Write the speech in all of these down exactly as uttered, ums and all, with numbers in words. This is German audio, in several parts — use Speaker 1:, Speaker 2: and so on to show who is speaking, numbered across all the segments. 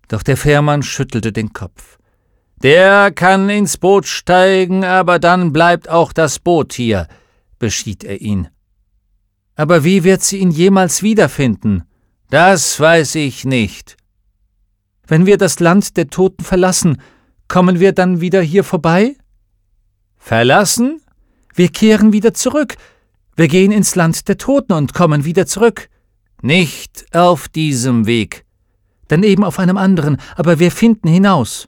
Speaker 1: Doch der Fährmann schüttelte den Kopf. »Der kann ins Boot steigen, aber dann bleibt auch das Boot hier«, beschied er ihn. »Aber wie wird sie ihn jemals wiederfinden?« »Das weiß ich nicht.« »Wenn wir das Land der Toten verlassen, kommen wir dann wieder hier vorbei?« »Verlassen?« »Wir kehren wieder zurück. Wir gehen ins Land der Toten und kommen wieder zurück.« »Nicht auf diesem Weg.« »Dann eben auf einem anderen, aber wir finden hinaus.«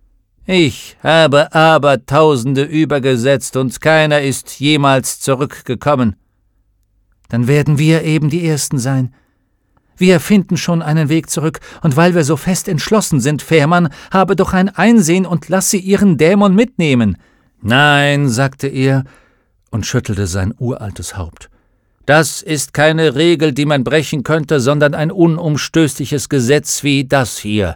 Speaker 1: »Ich habe Abertausende übergesetzt und keiner ist jemals zurückgekommen.« »Dann werden wir eben die Ersten sein. Wir finden schon einen Weg zurück, und weil wir so fest entschlossen sind, Fährmann, habe doch ein Einsehen und lass sie ihren Dämon mitnehmen.« »Nein«, sagte er und schüttelte sein uraltes Haupt. »Das ist keine Regel, die man brechen könnte, sondern ein unumstößliches Gesetz wie das hier.«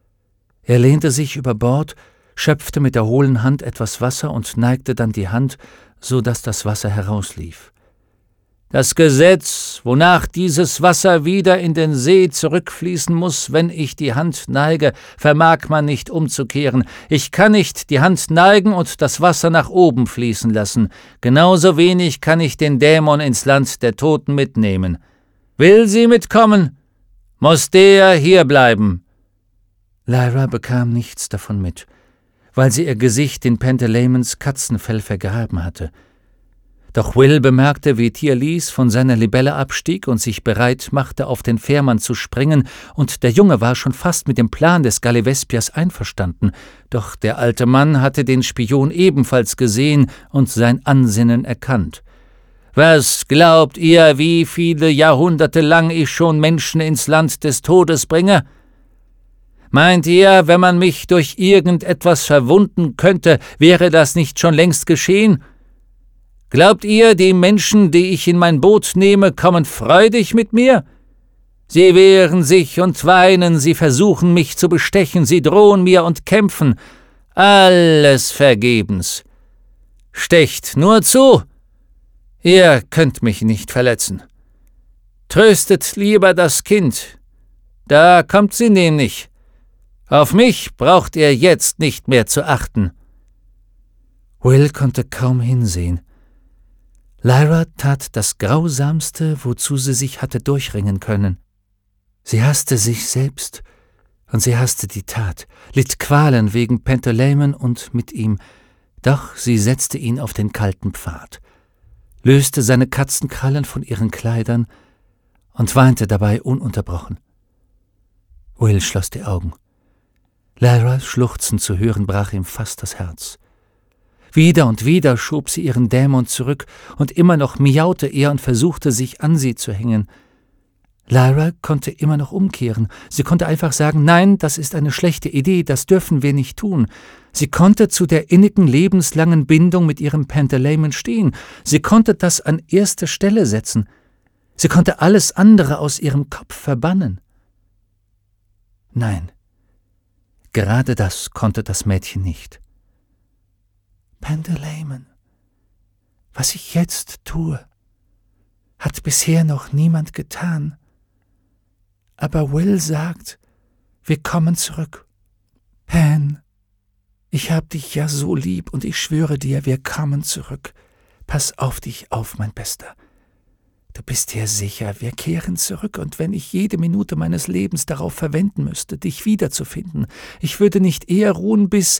Speaker 1: Er lehnte sich über Bord, schöpfte mit der hohlen Hand etwas Wasser und neigte dann die Hand, so dass das Wasser herauslief. »Das Gesetz, wonach dieses Wasser wieder in den See zurückfließen muss, wenn ich die Hand neige, vermag man nicht umzukehren. Ich kann nicht die Hand neigen und das Wasser nach oben fließen lassen. Genauso wenig kann ich den Dämon ins Land der Toten mitnehmen. Will sie mitkommen, muss der hier bleiben.« Lyra bekam nichts davon mit, weil sie ihr Gesicht in Pentelamons Katzenfell vergraben hatte. Doch Will bemerkte, wie Tir-Lise von seiner Libelle abstieg und sich bereit machte, auf den Fährmann zu springen, und der Junge war schon fast mit dem Plan des Gallivespiers einverstanden, doch der alte Mann hatte den Spion ebenfalls gesehen und sein Ansinnen erkannt. »Was glaubt ihr, wie viele Jahrhunderte lang ich schon Menschen ins Land des Todes bringe? Meint ihr, wenn man mich durch irgendetwas verwunden könnte, wäre das nicht schon längst geschehen? Glaubt ihr, die Menschen, die ich in mein Boot nehme, kommen freudig mit mir? Sie wehren sich und weinen, sie versuchen mich zu bestechen, sie drohen mir und kämpfen. Alles vergebens. Stecht nur zu! Ihr könnt mich nicht verletzen. Tröstet lieber das Kind. Da kommt sie nämlich. Auf mich braucht ihr jetzt nicht mehr zu achten.« Will konnte kaum hinsehen. Lyra tat das Grausamste, wozu sie sich hatte durchringen können. Sie hasste sich selbst, und sie hasste die Tat, litt Qualen wegen Pentelamon und mit ihm, doch sie setzte ihn auf den kalten Pfad, löste seine Katzenkrallen von ihren Kleidern und weinte dabei ununterbrochen. Will schloss die Augen. Lyras Schluchzen zu hören brach ihm fast das Herz. Wieder und wieder schob sie ihren Dämon zurück, und immer noch miaute er und versuchte, sich an sie zu hängen. Lyra konnte immer noch umkehren. Sie konnte einfach sagen, nein, das ist eine schlechte Idee, das dürfen wir nicht tun. Sie konnte zu der innigen, lebenslangen Bindung mit ihrem Pentelamon stehen. Sie konnte das an erste Stelle setzen. Sie konnte alles andere aus ihrem Kopf verbannen. Nein, gerade das konnte das Mädchen nicht. Pentelamon, was ich jetzt tue, hat bisher noch niemand getan. Aber Will sagt, wir kommen zurück. Pen, ich hab dich ja so lieb und ich schwöre dir, wir kommen zurück. Pass auf dich auf, mein Bester. Du bist dir sicher, wir kehren zurück, und wenn ich jede Minute meines Lebens darauf verwenden müsste, dich wiederzufinden, ich würde nicht eher ruhen, bis...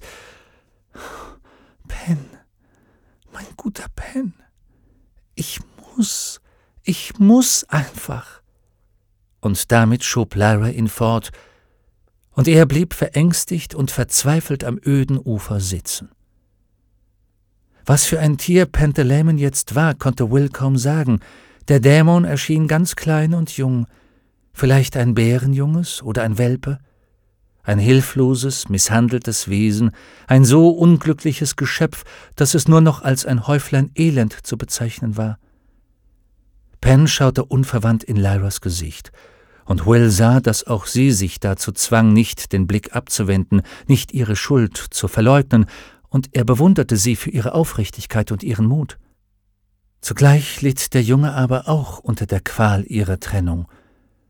Speaker 1: Pen, mein guter Pen, ich muss, ich muss einfach. Und damit schob Lyra ihn fort, und er blieb verängstigt und verzweifelt am öden Ufer sitzen. Was für ein Tier Pentelamon jetzt war, konnte Will kaum sagen. Der Dämon erschien ganz klein und jung, vielleicht ein Bärenjunges oder ein Welpe, ein hilfloses, misshandeltes Wesen, ein so unglückliches Geschöpf, dass es nur noch als ein Häuflein Elend zu bezeichnen war. Pen schaute unverwandt in Lyras Gesicht, und Will sah, dass auch sie sich dazu zwang, nicht den Blick abzuwenden, nicht ihre Schuld zu verleugnen, und er bewunderte sie für ihre Aufrichtigkeit und ihren Mut. Zugleich litt der Junge aber auch unter der Qual ihrer Trennung.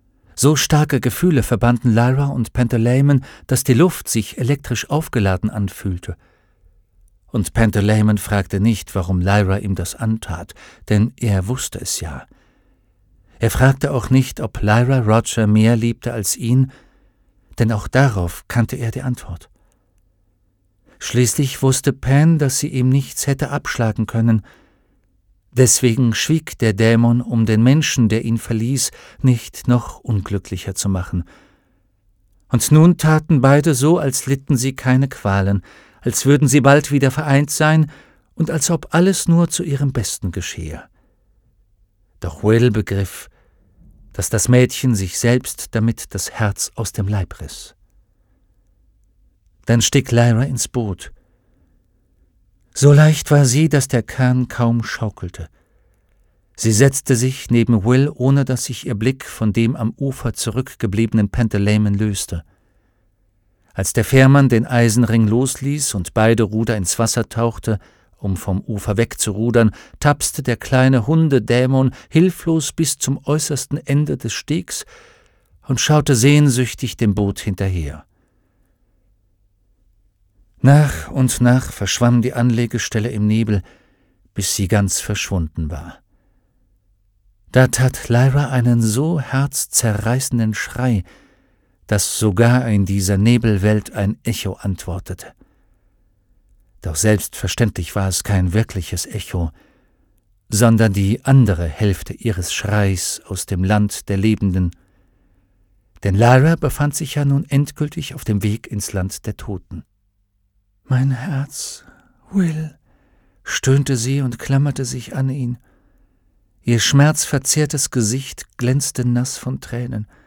Speaker 1: So starke Gefühle verbanden Lyra und Pantaleimon, dass die Luft sich elektrisch aufgeladen anfühlte. Und Pantaleimon fragte nicht, warum Lyra ihm das antat, denn er wusste es ja. Er fragte auch nicht, ob Lyra Roger mehr liebte als ihn, denn auch darauf kannte er die Antwort. Schließlich wusste Pan, dass sie ihm nichts hätte abschlagen können. Deswegen schwieg der Dämon, um den Menschen, der ihn verließ, nicht noch unglücklicher zu machen. Und nun taten beide so, als litten sie keine Qualen, als würden sie bald wieder vereint sein und als ob alles nur zu ihrem Besten geschehe. Doch Will begriff, dass das Mädchen sich selbst damit das Herz aus dem Leib riss. Dann stieg Lyra ins Boot. So leicht war sie, dass der Kahn kaum schaukelte. Sie setzte sich neben Will, ohne dass sich ihr Blick von dem am Ufer zurückgebliebenen Pantaleimon löste. Als der Fährmann den Eisenring losließ und beide Ruder ins Wasser tauchte, um vom Ufer wegzurudern, tapste der kleine Hundedämon hilflos bis zum äußersten Ende des Stegs und schaute sehnsüchtig dem Boot hinterher. Nach und nach verschwamm die Anlegestelle im Nebel, bis sie ganz verschwunden war. Da tat Lyra einen so herzzerreißenden Schrei, dass sogar in dieser Nebelwelt ein Echo antwortete. Doch selbstverständlich war es kein wirkliches Echo, sondern die andere Hälfte ihres Schreis aus dem Land der Lebenden. Denn Lyra befand sich ja nun endgültig auf dem Weg ins Land der Toten. »Mein Herz, Will«, stöhnte sie und klammerte sich an ihn. Ihr schmerzverzerrtes Gesicht glänzte nass von Tränen.